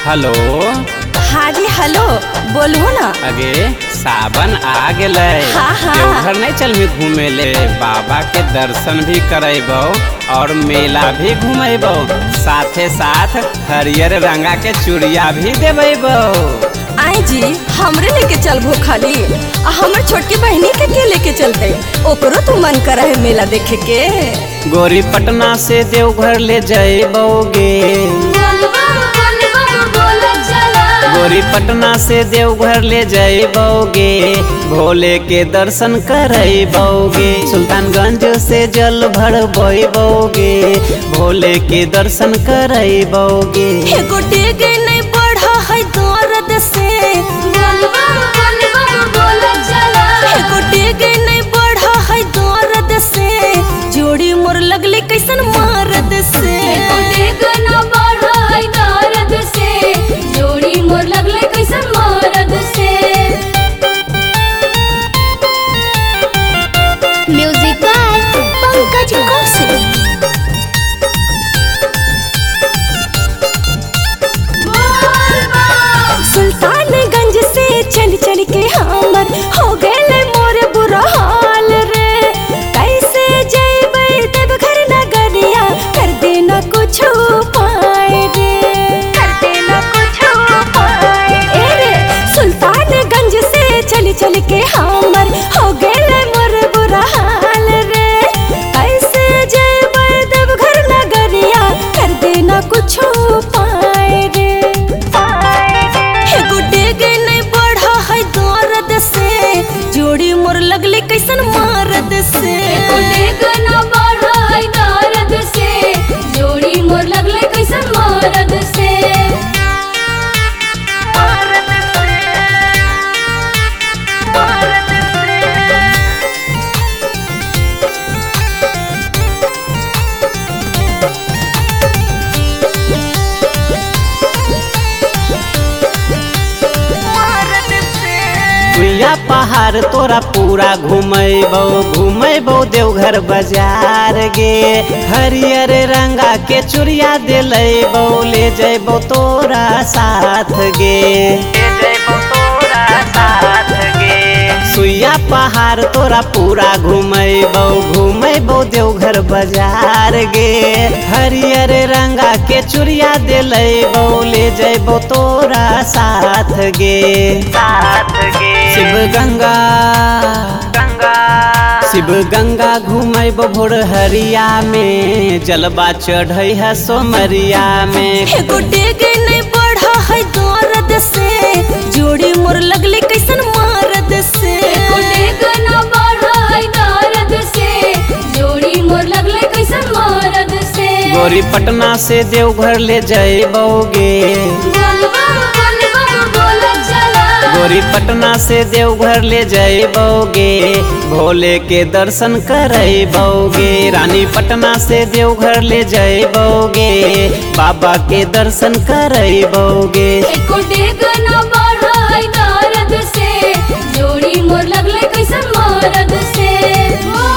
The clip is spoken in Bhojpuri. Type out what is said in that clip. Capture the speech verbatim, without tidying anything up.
हेलो। हाँ जी हेलो, बोलू ना। अगे सावन आ गए, हाँ हाँ। देवघर नहीं चल में घूमे ले, बाबा के दर्शन भी करेबो और मेला भी घूमेबो, साथे साथ हरियर रंगा के चूड़िया भी देबो। आई जी हमरे लेके चलबो खाली, हमर छोटकी बहनी के के लेके चलते, ओकरो तो मन कर है मेला देखे के। गोरी पटना से देवघर ले जाइबोगे, गोरी पटना से देवघर ले जाइबोगे, भोले के दर्शन करइबोगे, सुल्तानगंज से जल भरबोगे, भोले के दर्शन करइबोगे। एगो डेगे नहीं बढ़ा है दर्द से, एगो डेगे नहीं बढ़ा है दर्द से, जोड़ी मोर लगले कैसन मारद से, जोड़ी मोर लगले कैसन मारद से। Music by Pankaj Kaushik. सुल्तानगंज से चल चल के हमर हो गए मोर बुरा हाल रे, कैसे जइबै देवघर नगरिया, कर देना कुछ उपाय रे, कर देना कुछ उपाय। ए रे सुल्तानगंज से चल चल के हमर हो गए मोर बुरा हाल रे, कैसे जइबै देवघर नगरिया, कर देना कुछ उपाय रे। जोड़ी मोर लगले कैसन मारद से, जोड़ी मोर लगले कैसन मारद से। सुइया पहाड़ तोरा पूरा घूमेबो, घूमेबो देवघर बाजार गे, हरियर रंगा के चूड़िया दिलेबो, ले जइबो तोरा साथ गे, ले जइबो तोरा साथ गे। सुइया पहाड़ तोरा पूरा घूमेबो, घूमेबो देवघर बाजार गे, हरियर रंगा के चूड़िया दिलेबो, ले जइबो तोरा साथ गे, साथ गे। शिव गंगा गंगा शिव गंगा घूमेबो भोर हरिया में, जलवा चढ़ई है सोमरिया में। एगो डेगे नहीं बढ़ा है दर्द से, जोड़ी मोर लगले कैसन मारद से, एगो डेगे ना बढ़ा है दर्द से, जोड़ी मोर लगले कैसन मारद से। गोरी पटना से देवघर ले जाइबोगे, गोरी पटना से देवघर ले जाइबोगे, भोले के दर्शन करइबोगे, रानी पटना से देवघर ले जाइबोगे, बाबा के दर्शन करइबोगे। एको डेग ना बढ़ा है दर्द से, जोड़ी मोर लगले कैसन मारद से।